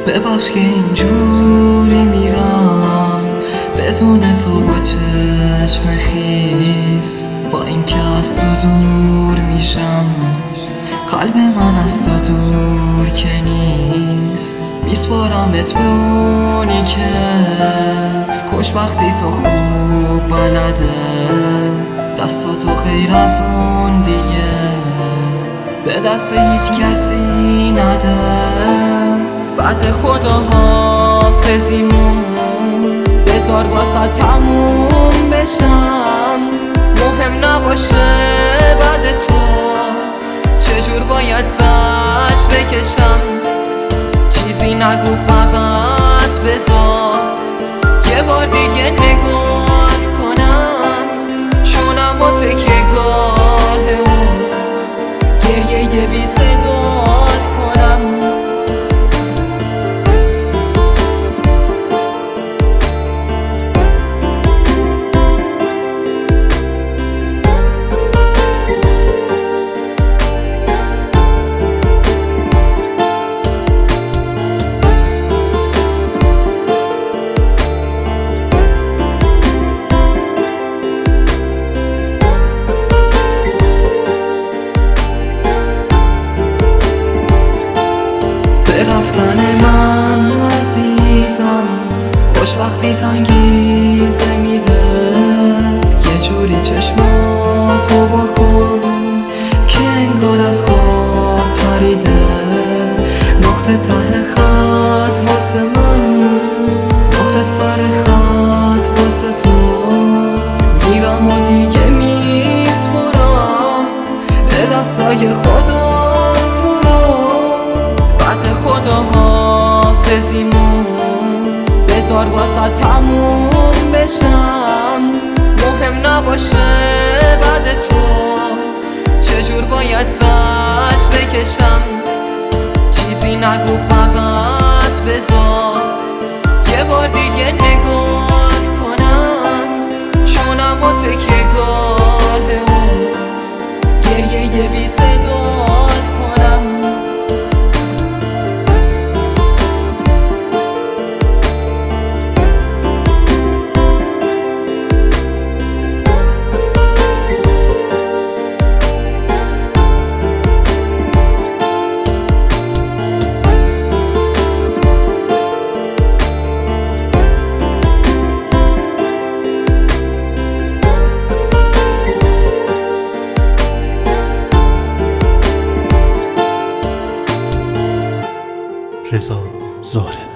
ببخش که اینجوری میرم بدون تو با چشم خیز، با اینکه از تو دور میشم قلب من از تو دور که نیست. میسپارمت به اونی که خوشبختی تو خوب بلده، دستاتو خیر از اون دیگه به دست هیچ کسی نده. بعد خدا حافظیمون بذار واسه تموم بشم، مهم نباشه بعد تو چجور باید زجر بکشم. چیزی نگو فقط بذار یه بار دیگه نگاه کنم، شونم و تکیه گاه اون گریه بی صدات کنم. رفتن من عزیزم خوشبختی تنگیزه میده، یه جوری چشماتو واکن که انگار از خواب پریده. نقطه ته خط واسه من، نقطه سر خط واسه تو، میرم و دیگه میسپرم به دستای خدا تو رو. بعد خدا حافظیمون بذار واسه تموم بشم، مهم نباشه بعد تو چجور باید زجر بکشم. چیزی نگو فقط بذار یه بار دیگه نگاه کنم، شونم و تکیه گاه اون گریه بی صدات کنم. رضا زاهره.